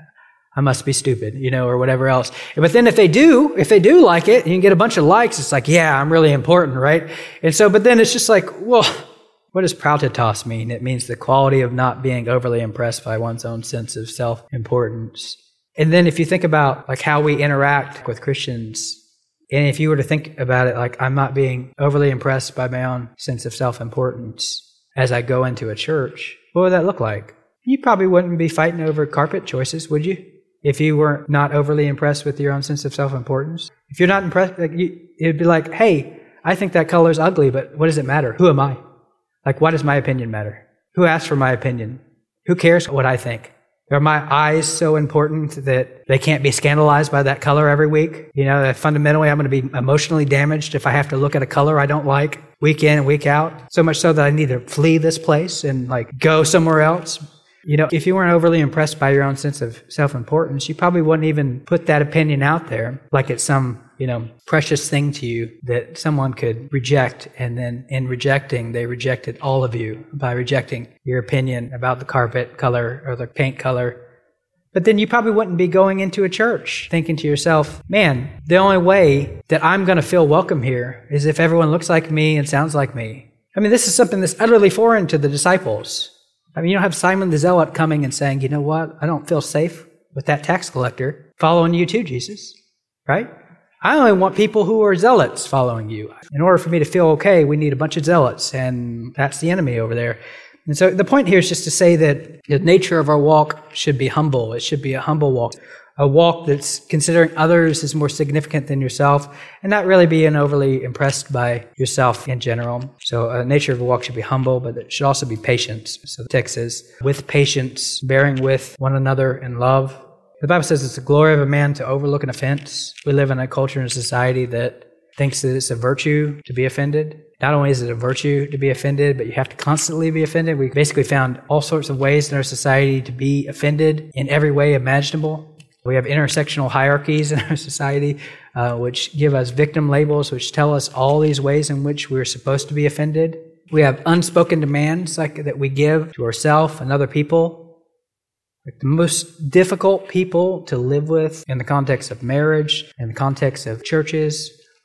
I must be stupid, you know, or whatever else. But then if they do, if they do like it, and you can get a bunch of likes, it's like, yeah, I'm really important, right? And so, but then it's just like, well, what does Proutitas mean? It means the quality of not being overly impressed by one's own sense of self-importance. And then if you think about like how we interact with Christians, and if you were to think about it like I'm not being overly impressed by my own sense of self-importance as I go into a church, what would that look like? You probably wouldn't be fighting over carpet choices, would you? If you were not overly impressed with your own sense of self-importance. If you're not impressed, like you, it'd be like, hey, I think that color's ugly, but what does it matter? Who am I? Like, why does my opinion matter? Who asked for my opinion? Who cares what I think? Are my eyes so important that they can't be scandalized by that color every week? You know, that fundamentally I'm going to be emotionally damaged if I have to look at a color I don't like week in and week out. So much so that I need to flee this place and like go somewhere else. You know, if you weren't overly impressed by your own sense of self-importance, you probably wouldn't even put that opinion out there like it's some, you know, precious thing to you that someone could reject. And then in rejecting, they rejected all of you by rejecting your opinion about the carpet color or the paint color. But then you probably wouldn't be going into a church thinking to yourself, man, the only way that I'm going to feel welcome here is if everyone looks like me and sounds like me. I mean, this is something that's utterly foreign to the disciples. I mean, you don't have Simon the Zealot coming and saying, you know what, I don't feel safe with that tax collector following you too, Jesus, right? I only want people who are zealots following you. In order for me to feel okay, we need a bunch of zealots, and that's the enemy over there. And so the point here is just to say that the nature of our walk should be humble. It should be a humble walk. A walk that's considering others as more significant than yourself and not really being overly impressed by yourself in general. So the uh, nature of the walk should be humble, but it should also be patient. So the text says, with patience, bearing with one another in love. The Bible says it's the glory of a man to overlook an offense. We live in a culture and a society that thinks that it's a virtue to be offended. Not only is it a virtue to be offended, but you have to constantly be offended. We basically found all sorts of ways in our society to be offended in every way imaginable. We have intersectional hierarchies in our society, uh, which give us victim labels, which tell us all these ways in which we're supposed to be offended. We have unspoken demands like that we give to ourselves and other people. Like the most difficult people to live with in the context of marriage, in the context of churches,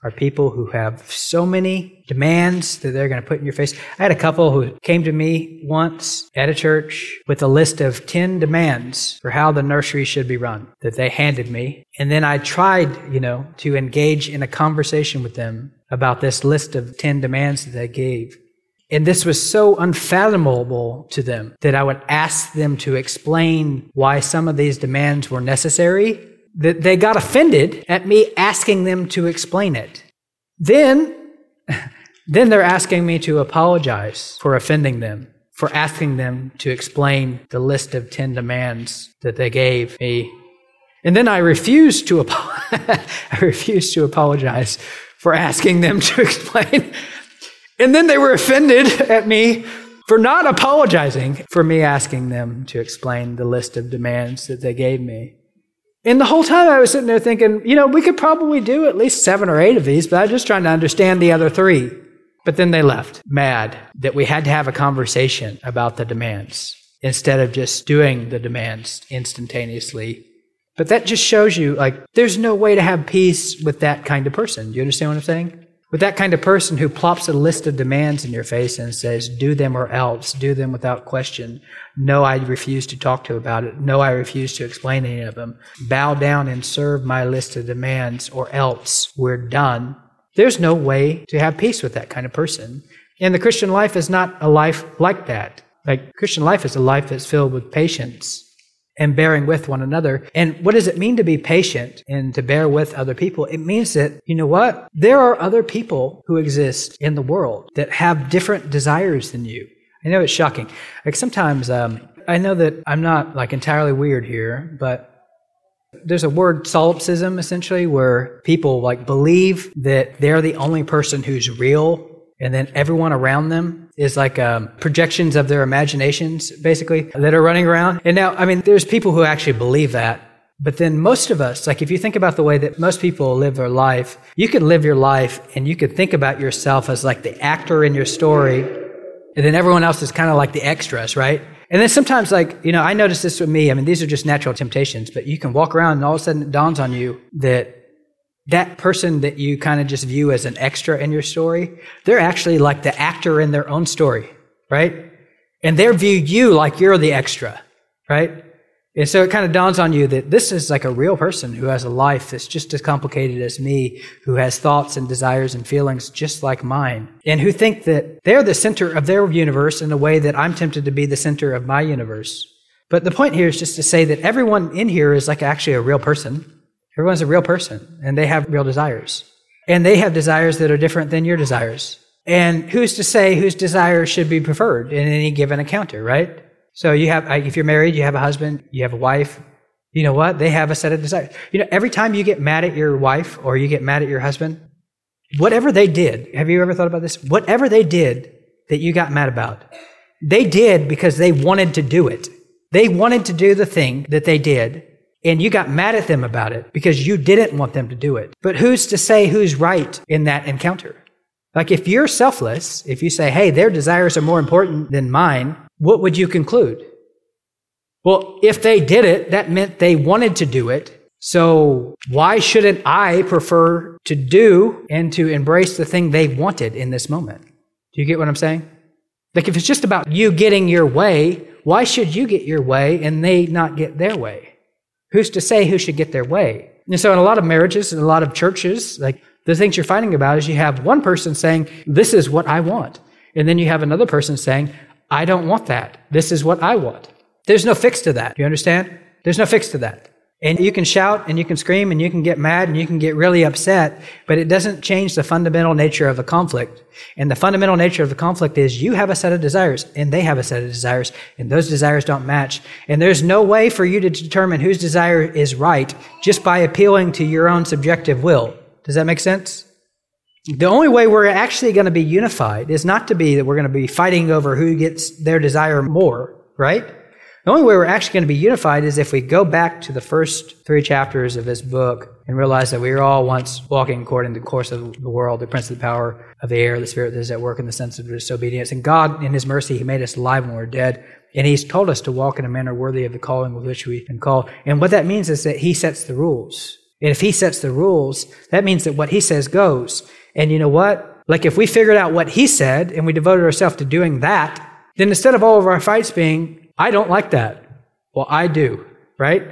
are people who have so many demands that they're going to put in your face. I had a couple who came to me once at a church with a list of ten demands for how the nursery should be run that they handed me. And then I tried, you know, to engage in a conversation with them about this list of ten demands that they gave. And this was so unfathomable to them that I would ask them to explain why some of these demands were necessary, that they got offended at me asking them to explain it. Then, then they're asking me to apologize for offending them, for asking them to explain the list of ten demands that they gave me. And then I refused to apo- I refused to apologize for asking them to explain. And then they were offended at me for not apologizing for me asking them to explain the list of demands that they gave me. And the whole time I was sitting there thinking, you know, we could probably do at least seven or eight of these, but I was just trying to understand the other three. But then they left, mad that we had to have a conversation about the demands instead of just doing the demands instantaneously. But that just shows you, like, there's no way to have peace with that kind of person. Do you understand what I'm saying? With that kind of person who plops a list of demands in your face and says, do them or else, do them without question. No, I refuse to talk to you about it. No, I refuse to explain any of them. Bow down and serve my list of demands or else we're done. There's no way to have peace with that kind of person. And the Christian life is not a life like that. Like, Christian life is a life that's filled with patience and bearing with one another. And what does it mean to be patient and to bear with other people? It means that, you know what? There are other people who exist in the world that have different desires than you. I know it's shocking. Like sometimes, um, I know that I'm not like entirely weird here, but there's a word solipsism essentially where people like believe that they're the only person who's real and then everyone around them is like um, projections of their imaginations, basically, that are running around. And now, I mean, there's people who actually believe that. But then most of us, like if you think about the way that most people live their life, you could live your life and you could think about yourself as like the actor in your story. And then everyone else is kind of like the extras, right? And then sometimes, like, you know, I notice this with me. I mean, these are just natural temptations, but you can walk around and all of a sudden it dawns on you that that person that you kind of just view as an extra in your story, they're actually like the actor in their own story, right? And they view you like you're the extra, right? And so it kind of dawns on you that this is like a real person who has a life that's just as complicated as me, who has thoughts and desires and feelings just like mine, and who think that they're the center of their universe in a way that I'm tempted to be the center of my universe. But the point here is just to say that everyone in here is like actually a real person. Everyone's a real person, and they have real desires. And they have desires that are different than your desires. And who's to say whose desires should be preferred in any given encounter, right? So you have, if you're married, you have a husband, you have a wife. You know what? They have a set of desires. You know, every time you get mad at your wife or you get mad at your husband, whatever they did, have you ever thought about this? Whatever they did that you got mad about, they did because they wanted to do it. They wanted to do the thing that they did. And you got mad at them about it because you didn't want them to do it. But who's to say who's right in that encounter? Like if you're selfless, if you say, hey, their desires are more important than mine, what would you conclude? Well, if they did it, that meant they wanted to do it. So why shouldn't I prefer to do and to embrace the thing they wanted in this moment? Do you get what I'm saying? Like if it's just about you getting your way, why should you get your way and they not get their way? Who's to say who should get their way? And so in a lot of marriages and a lot of churches, like the things you're fighting about is you have one person saying, this is what I want. And then you have another person saying, I don't want that. This is what I want. There's no fix to that. You understand? There's no fix to that. And you can shout and you can scream and you can get mad and you can get really upset, but it doesn't change the fundamental nature of the conflict. And the fundamental nature of the conflict is you have a set of desires and they have a set of desires and those desires don't match. And there's no way for you to determine whose desire is right just by appealing to your own subjective will. Does that make sense? The only way we're actually going to be unified is not to be that we're going to be fighting over who gets their desire more, right? The only way we're actually going to be unified is if we go back to the first three chapters of this book and realize that we were all once walking according to the course of the world, the prince of the power of the air, the spirit that is at work in the sense of disobedience. And God, in His mercy, He made us alive when we were dead. And He's told us to walk in a manner worthy of the calling with which we can call. And what that means is that He sets the rules. And if he sets the rules, that means that what he says goes. And you know what? Like if we figured out what he said and we devoted ourselves to doing that, then instead of all of our fights being, I don't like that. Well, I do, right?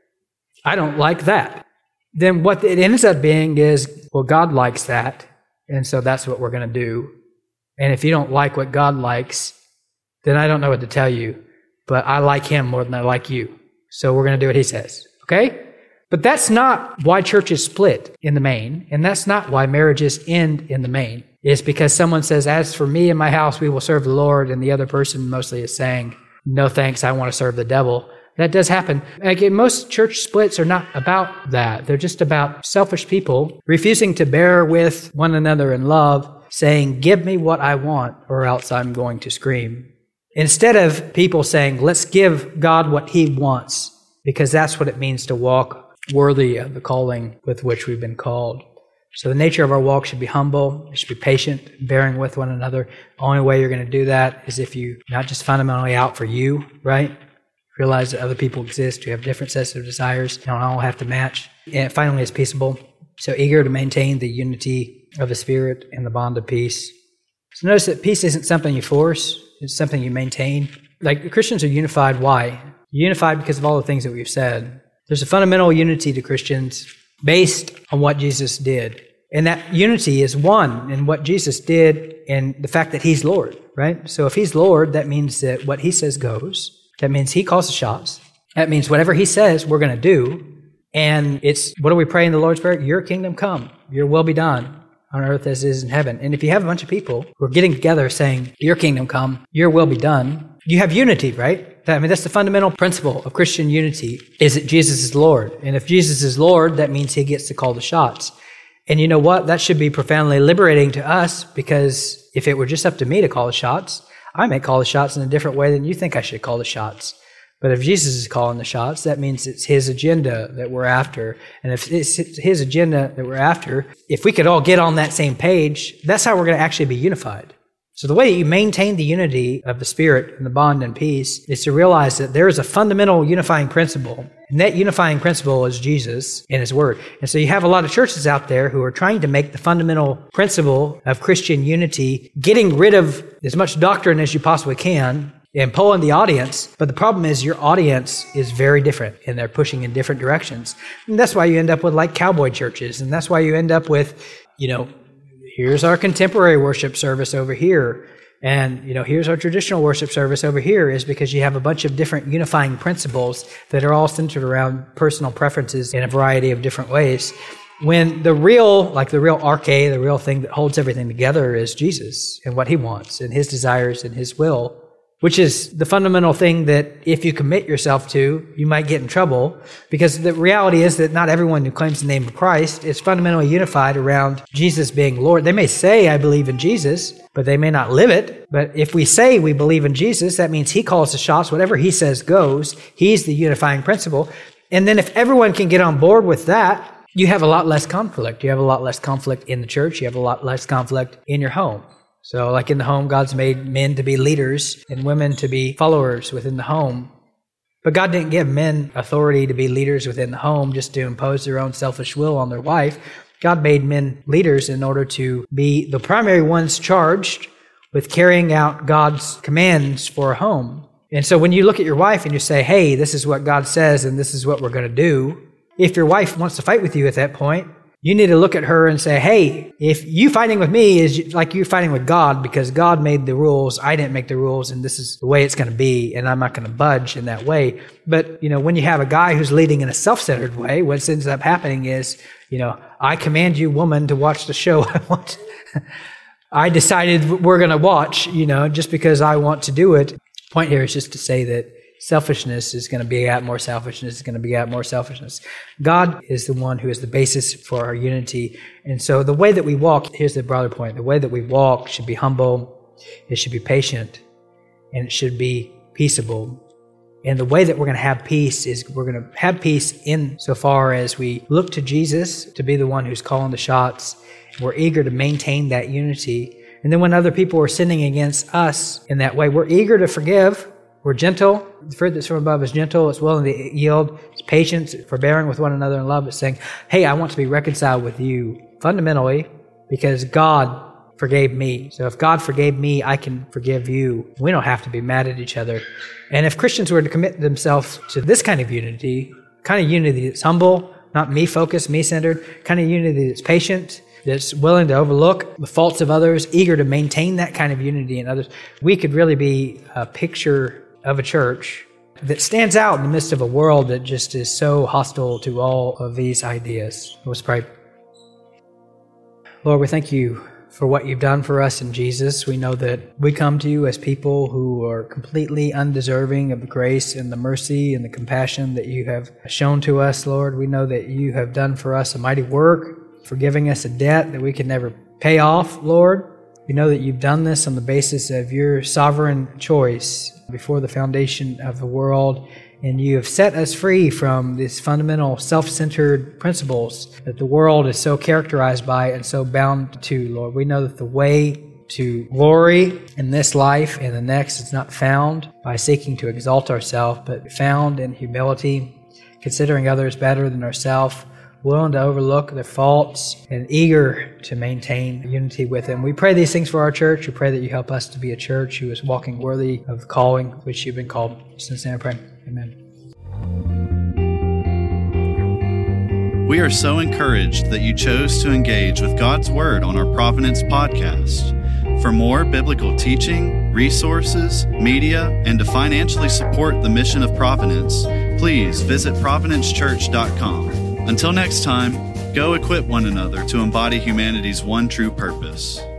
I don't like that. Then what it ends up being is, well, God likes that. And so that's what we're going to do. And if you don't like what God likes, then I don't know what to tell you. But I like him more than I like you. So we're going to do what he says. Okay? But that's not why churches split in the main. And that's not why marriages end in the main. It's because someone says, as for me and my house, we will serve the Lord. And the other person mostly is saying, no thanks, I want to serve the devil. That does happen. Again, most church splits are not about that. They're just about selfish people refusing to bear with one another in love, saying, give me what I want or else I'm going to scream. Instead of people saying, let's give God what he wants, because that's what it means to walk worthy of the calling with which we've been called. So the nature of our walk should be humble. It should be patient, bearing with one another. The only way you're going to do that is if you not just fundamentally out for you, right? Realize that other people exist. You have different sets of desires. You don't all have to match. And finally, it's peaceable. So eager to maintain the unity of the Spirit and the bond of peace. So notice that peace isn't something you force. It's something you maintain. Like Christians are unified. Why? Unified because of all the things that we've said. There's a fundamental unity to Christians based on what Jesus did. And that unity is one in what Jesus did and the fact that he's Lord, right? So if he's Lord, that means that what he says goes. That means he calls the shots. That means whatever he says, we're going to do. And it's, what do we pray in the Lord's Prayer? Your kingdom come, your will be done on earth as it is in heaven. And if you have a bunch of people who are getting together saying, your kingdom come, your will be done, you have unity, right? I mean, that's the fundamental principle of Christian unity, is that Jesus is Lord. And if Jesus is Lord, that means he gets to call the shots. And you know what? That should be profoundly liberating to us, because if it were just up to me to call the shots, I may call the shots in a different way than you think I should call the shots. But if Jesus is calling the shots, that means it's his agenda that we're after. And if it's his agenda that we're after, if we could all get on that same page, that's how we're going to actually be unified. So the way that you maintain the unity of the Spirit and the bond and peace is to realize that there is a fundamental unifying principle. And that unifying principle is Jesus and his word. And so you have a lot of churches out there who are trying to make the fundamental principle of Christian unity, getting rid of as much doctrine as you possibly can and pulling the audience. But the problem is your audience is very different and they're pushing in different directions. And that's why you end up with like cowboy churches. And that's why you end up with, you know, here's our contemporary worship service over here. And, you know, here's our traditional worship service over here, is because you have a bunch of different unifying principles that are all centered around personal preferences in a variety of different ways. When the real, like the real arche, the real thing that holds everything together is Jesus and what he wants and his desires and his will, which is the fundamental thing that if you commit yourself to, you might get in trouble, because the reality is that not everyone who claims the name of Christ is fundamentally unified around Jesus being Lord. They may say, I believe in Jesus, but they may not live it. But if we say we believe in Jesus, that means he calls the shots. Whatever he says goes. He's the unifying principle. And then if everyone can get on board with that, you have a lot less conflict. You have a lot less conflict in the church. You have a lot less conflict in your home. So like in the home, God's made men to be leaders and women to be followers within the home. But God didn't give men authority to be leaders within the home just to impose their own selfish will on their wife. God made men leaders in order to be the primary ones charged with carrying out God's commands for a home. And so when you look at your wife and you say, hey, this is what God says and this is what we're going to do, if your wife wants to fight with you at that point, you need to look at her and say, hey, if you fighting with me is like you fighting with God, because God made the rules, I didn't make the rules, and this is the way it's going to be, and I'm not going to budge in that way. But, you know, when you have a guy who's leading in a self-centered way, what ends up happening is, you know, I command you, woman, to watch the show I want. I decided we're going to watch, you know, just because I want to do it. The point here is just to say that selfishness is going to be at more selfishness, is going to be at more selfishness. God is the one who is the basis for our unity. And so the way that we walk, here's the broader point, the way that we walk should be humble, it should be patient, and it should be peaceable. And the way that we're going to have peace is we're going to have peace in so far as we look to Jesus to be the one who's calling the shots. We're eager to maintain that unity. And then when other people are sinning against us in that way, we're eager to forgive. We're gentle. The fruit that's from above is gentle. It's willing to yield. It's patient, it's forbearing with one another in love. It's saying, hey, I want to be reconciled with you fundamentally because God forgave me. So if God forgave me, I can forgive you. We don't have to be mad at each other. And if Christians were to commit themselves to this kind of unity, kind of unity that's humble, not me-focused, me-centered, kind of unity that's patient, that's willing to overlook the faults of others, eager to maintain that kind of unity in others, we could really be a picture of a church that stands out in the midst of a world that just is so hostile to all of these ideas. Let's pray. Lord, we thank you for what you've done for us in Jesus. We know that we come to you as people who are completely undeserving of the grace and the mercy and the compassion that you have shown to us, Lord. We know that you have done for us a mighty work, forgiving us a debt that we can never pay off, Lord. We know that you've done this on the basis of your sovereign choice before the foundation of the world, and you have set us free from these fundamental self-centered principles that the world is so characterized by and so bound to, Lord. We know that the way to glory in this life and the next is not found by seeking to exalt ourselves, but found in humility, considering others better than ourselves, willing to overlook their faults, and eager to maintain unity with them. We pray these things for our church. We pray that you help us to be a church who is walking worthy of the calling which you've been called. Since then I pray. Amen. We are so encouraged that you chose to engage with God's Word on our Providence podcast. For more biblical teaching, resources, media, and to financially support the mission of Providence, please visit providence church dot com. Until next time, go equip one another to embody humanity's one true purpose.